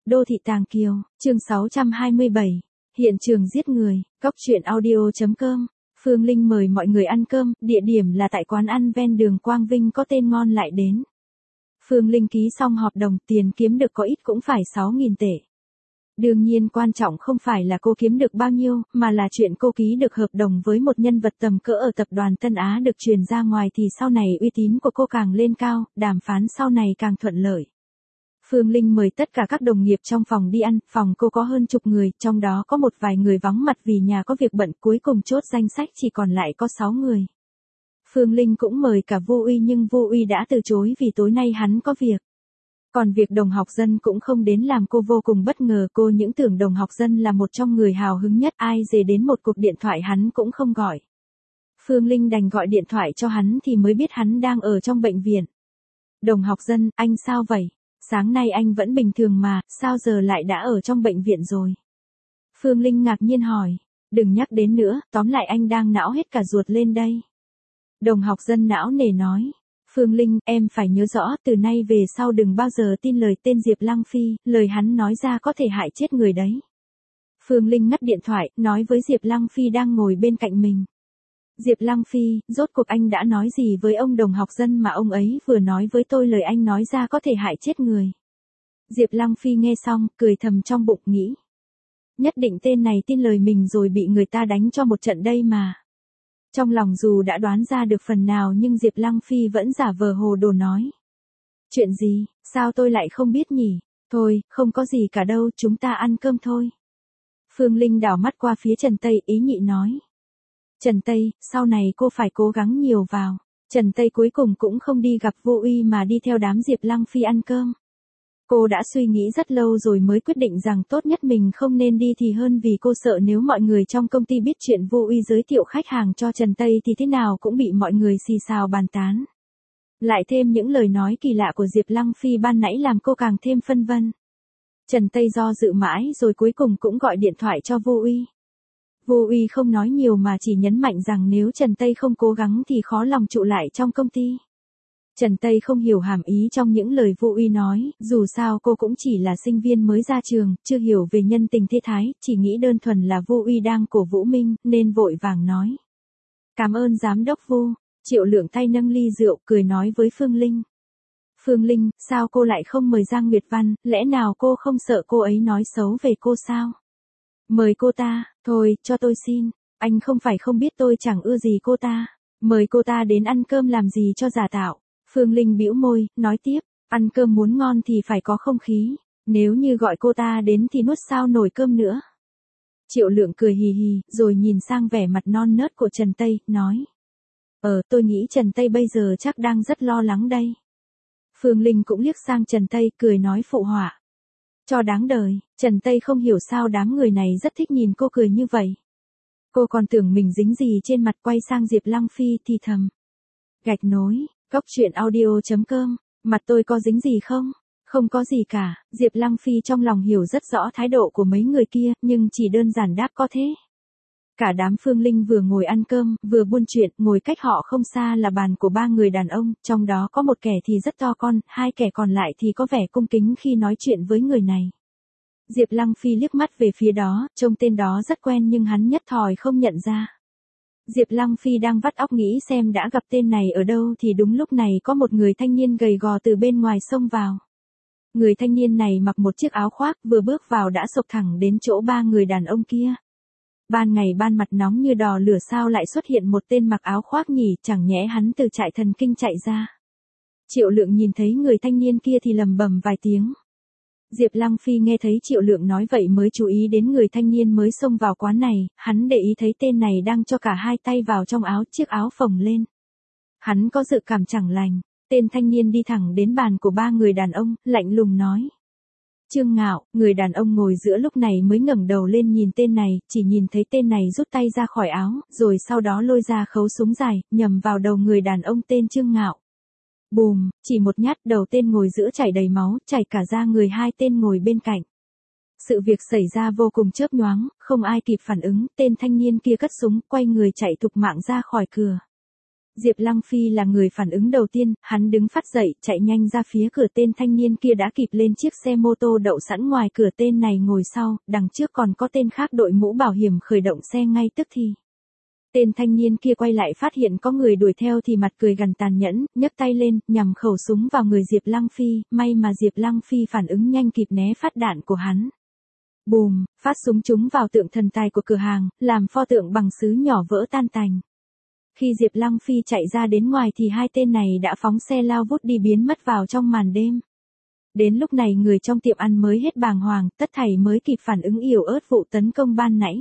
Đô thị Tàng Kiều, chương 627, hiện trường giết người, Cóc truyện audio.com. Phương Linh mời mọi người ăn cơm, địa điểm là tại quán ăn ven đường Quang Vinh có tên ngon lại đến. Phương Linh ký xong hợp đồng, tiền kiếm được có ít cũng phải 6.000 tệ. Đương nhiên quan trọng không phải là cô kiếm được bao nhiêu, mà là chuyện cô ký được hợp đồng với một nhân vật tầm cỡ ở tập đoàn Tân Á được truyền ra ngoài thì sau này uy tín của cô càng lên cao, đàm phán sau này càng thuận lợi. Phương Linh mời tất cả các đồng nghiệp trong phòng đi ăn, phòng cô có hơn chục người, trong đó có một vài người vắng mặt vì nhà có việc bận, cuối cùng chốt danh sách chỉ còn lại có 6 người. Phương Linh cũng mời cả Vô Uy nhưng Vô Uy đã từ chối vì tối nay hắn có việc. Còn việc đồng học dân cũng không đến làm cô vô cùng bất ngờ, cô những tưởng đồng học dân là một trong người hào hứng nhất, ai dè đến một cuộc điện thoại hắn cũng không gọi. Phương Linh đành gọi điện thoại cho hắn thì mới biết hắn đang ở trong bệnh viện. Đồng học dân, anh sao vậy? Sáng nay anh vẫn bình thường mà, sao giờ lại đã ở trong bệnh viện rồi? Phương Linh ngạc nhiên hỏi, đừng nhắc đến nữa, tóm lại anh đang não hết cả ruột lên đây. Đồng học dân não nề nói, Phương Linh, em phải nhớ rõ, từ nay về sau đừng bao giờ tin lời tên Diệp Lăng Phi, lời hắn nói ra có thể hại chết người đấy. Phương Linh ngắt điện thoại, nói với Diệp Lăng Phi đang ngồi bên cạnh mình. Diệp Lăng Phi, rốt cuộc anh đã nói gì với ông đồng học dân mà ông ấy vừa nói với tôi lời anh nói ra có thể hại chết người. Diệp Lăng Phi nghe xong, cười thầm trong bụng nghĩ. Nhất định tên này tin lời mình rồi bị người ta đánh cho một trận đây mà. Trong lòng dù đã đoán ra được phần nào nhưng Diệp Lăng Phi vẫn giả vờ hồ đồ nói. Chuyện gì, sao tôi lại không biết nhỉ? Thôi, không có gì cả đâu, chúng ta ăn cơm thôi. Phương Linh đảo mắt qua phía Trần Tây, ý nhị nói. Trần Tây, sau này cô phải cố gắng nhiều vào. Trần Tây cuối cùng cũng không đi gặp Vô Uy mà đi theo đám Diệp Lăng Phi ăn cơm. Cô đã suy nghĩ rất lâu rồi mới quyết định rằng tốt nhất mình không nên đi thì hơn vì cô sợ nếu mọi người trong công ty biết chuyện Vô Uy giới thiệu khách hàng cho Trần Tây thì thế nào cũng bị mọi người xì xào bàn tán. Lại thêm những lời nói kỳ lạ của Diệp Lăng Phi ban nãy làm cô càng thêm phân vân. Trần Tây do dự mãi rồi cuối cùng cũng gọi điện thoại cho Vô Uy. Vô Uy không nói nhiều mà chỉ nhấn mạnh rằng nếu Trần Tây không cố gắng thì khó lòng trụ lại trong công ty. Trần Tây không hiểu hàm ý trong những lời Vô Uy nói, dù sao cô cũng chỉ là sinh viên mới ra trường, chưa hiểu về nhân tình thế thái, chỉ nghĩ đơn thuần là Vô Uy đang cổ vũ mình, nên vội vàng nói. Cảm ơn giám đốc Vô. Triệu Lượng tay nâng ly rượu, cười nói với Phương Linh. Phương Linh, sao cô lại không mời Giang Nguyệt Văn, lẽ nào cô không sợ cô ấy nói xấu về cô sao? Mời cô ta, thôi, cho tôi xin, anh không phải không biết tôi chẳng ưa gì cô ta, mời cô ta đến ăn cơm làm gì cho giả tạo. Phương Linh bĩu môi, nói tiếp, ăn cơm muốn ngon thì phải có không khí, nếu như gọi cô ta đến thì nuốt sao nổi cơm nữa. Triệu Lượng cười hì hì, rồi nhìn sang vẻ mặt non nớt của Trần Tây, nói. Tôi nghĩ Trần Tây bây giờ chắc đang rất lo lắng đây. Phương Linh cũng liếc sang Trần Tây, cười nói phụ họa. Cho đáng đời, Trần Tây không hiểu sao đám người này rất thích nhìn cô cười như vậy. Cô còn tưởng mình dính gì trên mặt, quay sang Diệp Lăng Phi thì thầm. Gạch nối, Cóc truyện audio.com, mặt tôi có dính gì không? Không có gì cả, Diệp Lăng Phi trong lòng hiểu rất rõ thái độ của mấy người kia, nhưng chỉ đơn giản đáp có thế. Cả đám Phương Linh vừa ngồi ăn cơm, vừa buôn chuyện, ngồi cách họ không xa là bàn của 3 người đàn ông, trong đó có một kẻ thì rất to con, 2 kẻ còn lại thì có vẻ cung kính khi nói chuyện với người này. Diệp Lăng Phi liếc mắt về phía đó, trông tên đó rất quen nhưng hắn nhất thời không nhận ra. Diệp Lăng Phi đang vắt óc nghĩ xem đã gặp tên này ở đâu thì đúng lúc này có một người thanh niên gầy gò từ bên ngoài xông vào. Người thanh niên này mặc một chiếc áo khoác, vừa bước vào đã xộc thẳng đến chỗ 3 người đàn ông kia. Ban ngày ban mặt nóng như đỏ lửa sao lại xuất hiện một tên mặc áo khoác nhỉ, chẳng nhẽ hắn từ trại thần kinh chạy ra. Triệu Lượng nhìn thấy người thanh niên kia thì lầm bầm vài tiếng. Diệp Lăng Phi nghe thấy Triệu Lượng nói vậy mới chú ý đến người thanh niên mới xông vào quán này, hắn để ý thấy tên này đang cho cả 2 tay vào trong áo, chiếc áo phồng lên. Hắn có dự cảm chẳng lành, tên thanh niên đi thẳng đến bàn của 3 người đàn ông, lạnh lùng nói. Trương Ngạo, người đàn ông ngồi giữa lúc này mới ngẩng đầu lên nhìn tên này, chỉ nhìn thấy tên này rút tay ra khỏi áo, rồi sau đó lôi ra khẩu súng dài, nhằm vào đầu người đàn ông tên Trương Ngạo. Bùm, chỉ một nhát, đầu tên ngồi giữa chảy đầy máu, chảy cả ra người 2 tên ngồi bên cạnh. Sự việc xảy ra vô cùng chớp nhoáng, không ai kịp phản ứng, tên thanh niên kia cất súng, quay người chạy thục mạng ra khỏi cửa. Diệp Lăng Phi là người phản ứng đầu tiên, hắn đứng phắt dậy, chạy nhanh ra phía cửa, tên thanh niên kia đã kịp lên chiếc xe mô tô đậu sẵn ngoài cửa, tên này ngồi sau, đằng trước còn có tên khác đội mũ bảo hiểm khởi động xe ngay tức thì. Tên thanh niên kia quay lại phát hiện có người đuổi theo thì mặt cười gằn tàn nhẫn, nhấc tay lên, nhằm khẩu súng vào người Diệp Lăng Phi, may mà Diệp Lăng Phi phản ứng nhanh kịp né phát đạn của hắn. Bùm, phát súng trúng vào tượng thần tài của cửa hàng, làm pho tượng bằng sứ nhỏ vỡ tan tành. Khi Diệp Lăng Phi chạy ra đến ngoài thì hai tên này đã phóng xe lao vút đi biến mất vào trong màn đêm. Đến lúc này người trong tiệm ăn mới hết bàng hoàng, tất thảy mới kịp phản ứng yếu ớt vụ tấn công ban nãy.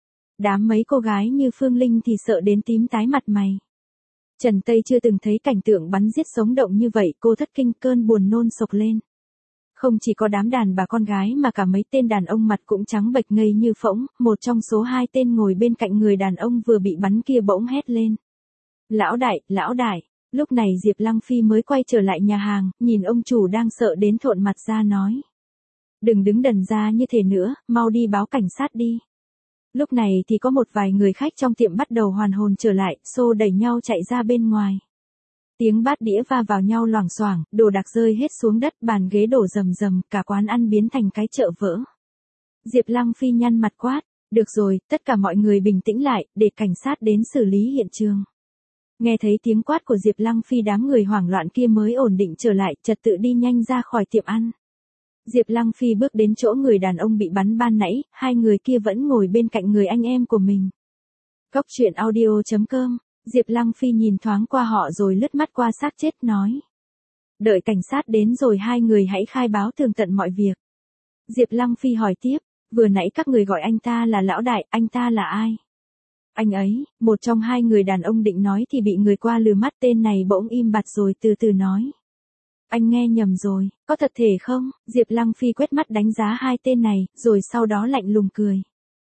Đám mấy cô gái như Phương Linh thì sợ đến tím tái mặt mày. Trần Tây chưa từng thấy cảnh tượng bắn giết sống động như vậy, cô thất kinh, cơn buồn nôn sộc lên. Không chỉ có đám đàn bà con gái mà cả mấy tên đàn ông mặt cũng trắng bệch ngây như phỗng, một trong số hai tên ngồi bên cạnh người đàn ông vừa bị bắn kia bỗng hét lên. Lão đại, lão đại. Lúc này Diệp Lăng Phi mới quay trở lại nhà hàng, nhìn ông chủ đang sợ đến thộn mặt ra nói. Đừng đứng đần ra như thế nữa, mau đi báo cảnh sát đi. Lúc này thì có một vài người khách trong tiệm bắt đầu hoàn hồn trở lại, xô đẩy nhau chạy ra bên ngoài. Tiếng bát đĩa va vào nhau loảng xoảng, đồ đạc rơi hết xuống đất, bàn ghế đổ rầm rầm, cả quán ăn biến thành cái chợ vỡ. Diệp Lăng Phi nhăn mặt quát, được rồi, tất cả mọi người bình tĩnh lại, để cảnh sát đến xử lý hiện trường. Nghe thấy tiếng quát của Diệp Lăng Phi, đám người hoảng loạn kia mới ổn định trở lại, trật tự đi nhanh ra khỏi tiệm ăn. Diệp Lăng Phi bước đến chỗ người đàn ông bị bắn ban nãy, hai người kia vẫn ngồi bên cạnh người anh em của mình. Góc truyện audio.com, Diệp Lăng Phi nhìn thoáng qua họ rồi lướt mắt qua xác chết nói. Đợi cảnh sát đến rồi hai người hãy khai báo tường tận mọi việc. Diệp Lăng Phi hỏi tiếp, vừa nãy các người gọi anh ta là lão đại, anh ta là ai? Anh ấy, một trong hai người đàn ông định nói thì bị người qua lừa mắt, tên này bỗng im bặt rồi từ từ nói. Anh nghe nhầm rồi, có thật thể không? Diệp Lăng Phi quét mắt đánh giá hai tên này, rồi sau đó lạnh lùng cười.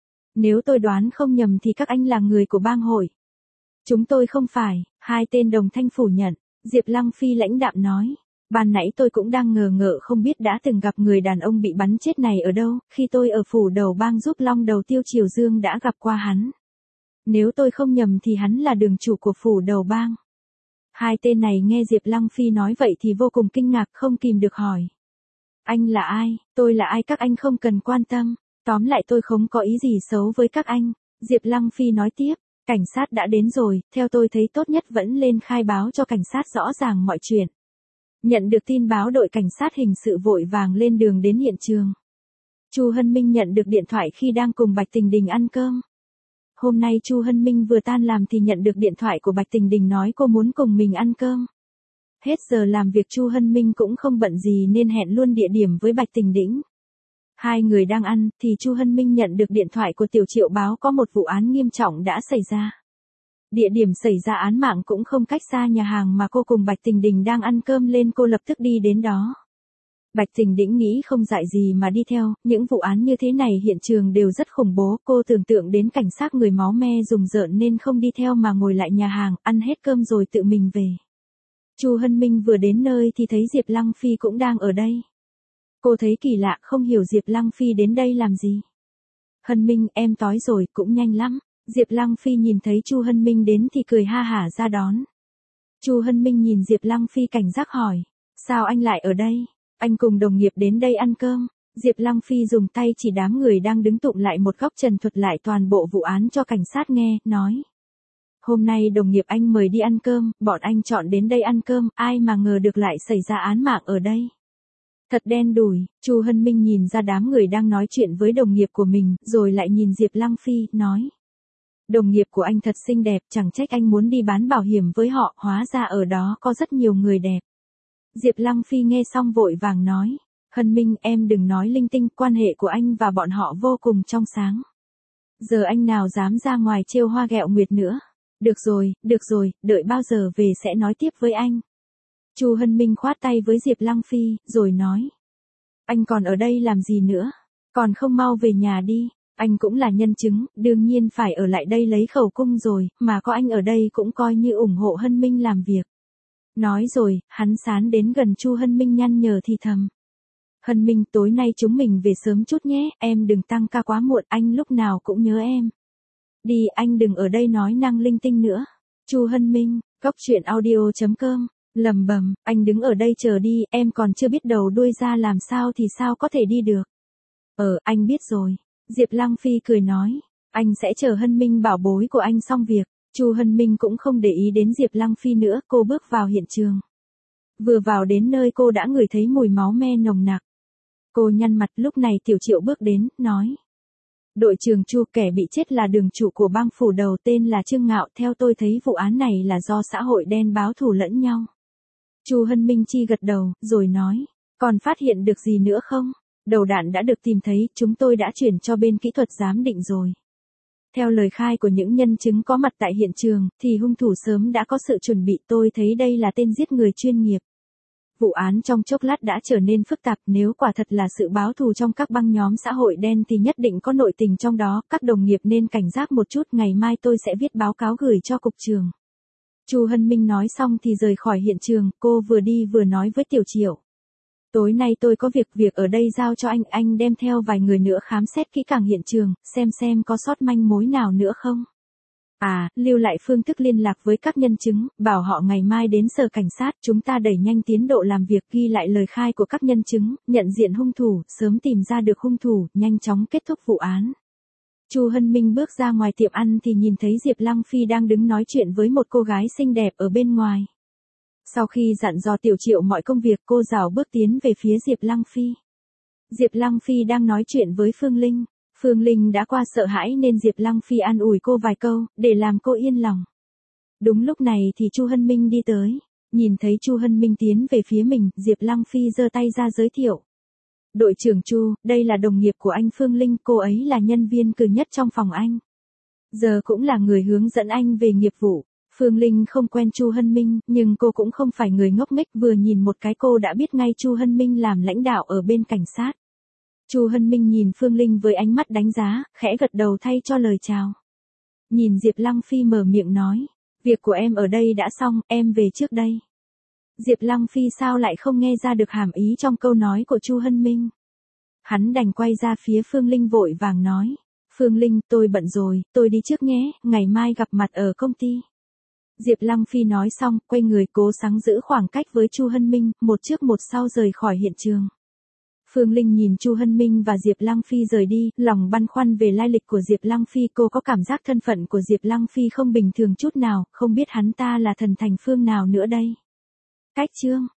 Nếu tôi đoán không nhầm thì các anh là người của bang hội. Chúng tôi không phải, hai tên đồng thanh phủ nhận. Diệp Lăng Phi lãnh đạm nói. Ban nãy tôi cũng đang ngờ ngợ không biết đã từng gặp người đàn ông bị bắn chết này ở đâu, khi tôi ở phủ đầu bang giúp Long Đầu Tiêu Triều Dương đã gặp qua hắn. Nếu tôi không nhầm thì hắn là đường chủ của phủ đầu bang. Hai tên này nghe Diệp Lăng Phi nói vậy thì vô cùng kinh ngạc, không kìm được hỏi. Anh là ai, tôi là ai các anh không cần quan tâm, tóm lại tôi không có ý gì xấu với các anh. Diệp Lăng Phi nói tiếp, cảnh sát đã đến rồi, theo tôi thấy tốt nhất vẫn lên khai báo cho cảnh sát rõ ràng mọi chuyện. Nhận được tin báo, đội cảnh sát hình sự vội vàng lên đường đến hiện trường. Chu Hân Minh nhận được điện thoại khi đang cùng Bạch Tình Đình ăn cơm. Hôm nay Chu Hân Minh vừa tan làm thì nhận được điện thoại của Bạch Tình Đình nói cô muốn cùng mình ăn cơm. Hết giờ làm việc Chu Hân Minh cũng không bận gì nên hẹn luôn địa điểm với Bạch Tình Đình. Hai người đang ăn thì Chu Hân Minh nhận được điện thoại của Tiểu Triệu báo có một vụ án nghiêm trọng đã xảy ra. Địa điểm xảy ra án mạng cũng không cách xa nhà hàng mà cô cùng Bạch Tình Đình đang ăn cơm nên cô lập tức đi đến đó. Bạch Tình Đình nghĩ không dại gì mà đi theo, những vụ án như thế này hiện trường đều rất khủng bố, cô tưởng tượng đến cảnh sát người máu me rùng rợn nên không đi theo mà ngồi lại nhà hàng, ăn hết cơm rồi tự mình về. Chu Hân Minh vừa đến nơi thì thấy Diệp Lăng Phi cũng đang ở đây. Cô thấy kỳ lạ, không hiểu Diệp Lăng Phi đến đây làm gì. Hân Minh, em tối rồi, cũng nhanh lắm. Diệp Lăng Phi nhìn thấy Chu Hân Minh đến thì cười ha hả ra đón. Chu Hân Minh nhìn Diệp Lăng Phi cảnh giác hỏi, sao anh lại ở đây? Anh cùng đồng nghiệp đến đây ăn cơm. Diệp Lăng Phi dùng tay chỉ đám người đang đứng tụm lại một góc trần thuật lại toàn bộ vụ án cho cảnh sát nghe, nói. Hôm nay đồng nghiệp anh mời đi ăn cơm, bọn anh chọn đến đây ăn cơm, ai mà ngờ được lại xảy ra án mạng ở đây. Thật đen đủi. Chu Hân Minh nhìn ra đám người đang nói chuyện với đồng nghiệp của mình, rồi lại nhìn Diệp Lăng Phi, nói. Đồng nghiệp của anh thật xinh đẹp, chẳng trách anh muốn đi bán bảo hiểm với họ, hóa ra ở đó có rất nhiều người đẹp. Diệp Lăng Phi nghe xong vội vàng nói, Hân Minh em đừng nói linh tinh, quan hệ của anh và bọn họ vô cùng trong sáng. Giờ anh nào dám ra ngoài trêu hoa ghẹo nguyệt nữa. Được rồi, đợi bao giờ về sẽ nói tiếp với anh. Chu Hân Minh khoát tay với Diệp Lăng Phi, rồi nói. Anh còn ở đây làm gì nữa? Còn không mau về nhà đi. Anh cũng là nhân chứng, đương nhiên phải ở lại đây lấy khẩu cung rồi, mà có anh ở đây cũng coi như ủng hộ Hân Minh làm việc. Nói rồi, hắn sán đến gần Chu Hân Minh nhăn nhở thì thầm. Hân Minh, tối nay chúng mình về sớm chút nhé, em đừng tăng ca quá muộn, anh lúc nào cũng nhớ em. Đi, anh đừng ở đây nói năng linh tinh nữa. Chu Hân Minh, Cóc truyện audio.com, lầm bầm, anh đứng ở đây chờ đi, em còn chưa biết đầu đuôi ra làm sao thì sao có thể đi được. Anh biết rồi. Diệp Lăng Phi cười nói, anh sẽ chờ Hân Minh bảo bối của anh xong việc. Chu Hân Minh cũng không để ý đến Diệp Lăng Phi nữa, cô bước vào hiện trường. Vừa vào đến nơi cô đã ngửi thấy mùi máu me nồng nặc. Cô nhăn mặt, lúc này Tiểu Triệu bước đến, nói. Đội trưởng Chu, kẻ bị chết là đường chủ của bang phủ đầu tên là Trương Ngạo, theo tôi thấy vụ án này là do xã hội đen báo thù lẫn nhau. Chu Hân Minh chi gật đầu, rồi nói, còn phát hiện được gì nữa không? Đầu đạn đã được tìm thấy, chúng tôi đã chuyển cho bên kỹ thuật giám định rồi. Theo lời khai của những nhân chứng có mặt tại hiện trường, thì hung thủ sớm đã có sự chuẩn bị, tôi thấy đây là tên giết người chuyên nghiệp. Vụ án trong chốc lát đã trở nên phức tạp, nếu quả thật là sự báo thù trong các băng nhóm xã hội đen thì nhất định có nội tình trong đó, các đồng nghiệp nên cảnh giác một chút, ngày mai tôi sẽ viết báo cáo gửi cho cục trưởng. Chu Hân Minh nói xong thì rời khỏi hiện trường, cô vừa đi vừa nói với Tiểu Triệu. Tối nay tôi có việc ở đây giao cho anh đem theo vài người nữa khám xét kỹ càng hiện trường, xem có sót manh mối nào nữa không. Lưu lại phương thức liên lạc với các nhân chứng, bảo họ ngày mai đến sở cảnh sát, chúng ta đẩy nhanh tiến độ làm việc, ghi lại lời khai của các nhân chứng, nhận diện hung thủ, sớm tìm ra được hung thủ, nhanh chóng kết thúc vụ án. Chu Hân Minh bước ra ngoài tiệm ăn thì nhìn thấy Diệp Lăng Phi đang đứng nói chuyện với một cô gái xinh đẹp ở bên ngoài. Sau khi dặn dò Tiểu Triệu mọi công việc, cô rảo bước tiến về phía Diệp Lăng Phi. Diệp Lăng Phi đang nói chuyện với Phương Linh. Phương Linh đã qua sợ hãi nên Diệp Lăng Phi an ủi cô vài câu, để làm cô yên lòng. Đúng lúc này thì Chu Hân Minh đi tới. Nhìn thấy Chu Hân Minh tiến về phía mình, Diệp Lăng Phi giơ tay ra giới thiệu. Đội trưởng Chu, đây là đồng nghiệp của anh Phương Linh, cô ấy là nhân viên cử nhất trong phòng anh. Giờ cũng là người hướng dẫn anh về nghiệp vụ. Phương Linh không quen Chu Hân Minh, nhưng cô cũng không phải người ngốc nghếch, vừa nhìn một cái cô đã biết ngay Chu Hân Minh làm lãnh đạo ở bên cảnh sát. Chu Hân Minh nhìn Phương Linh với ánh mắt đánh giá, khẽ gật đầu thay cho lời chào. Nhìn Diệp Lăng Phi mở miệng nói, việc của em ở đây đã xong, em về trước đây. Diệp Lăng Phi sao lại không nghe ra được hàm ý trong câu nói của Chu Hân Minh. Hắn đành quay ra phía Phương Linh vội vàng nói, Phương Linh, tôi bận rồi, tôi đi trước nhé, ngày mai gặp mặt ở công ty. Diệp Lăng Phi nói xong, quay người cố gắng giữ khoảng cách với Chu Hân Minh, một trước một sau rời khỏi hiện trường. Phương Linh nhìn Chu Hân Minh và Diệp Lăng Phi rời đi, lòng băn khoăn về lai lịch của Diệp Lăng Phi, cô có cảm giác thân phận của Diệp Lăng Phi không bình thường chút nào, không biết hắn ta là thần thành phương nào nữa đây. Cách chương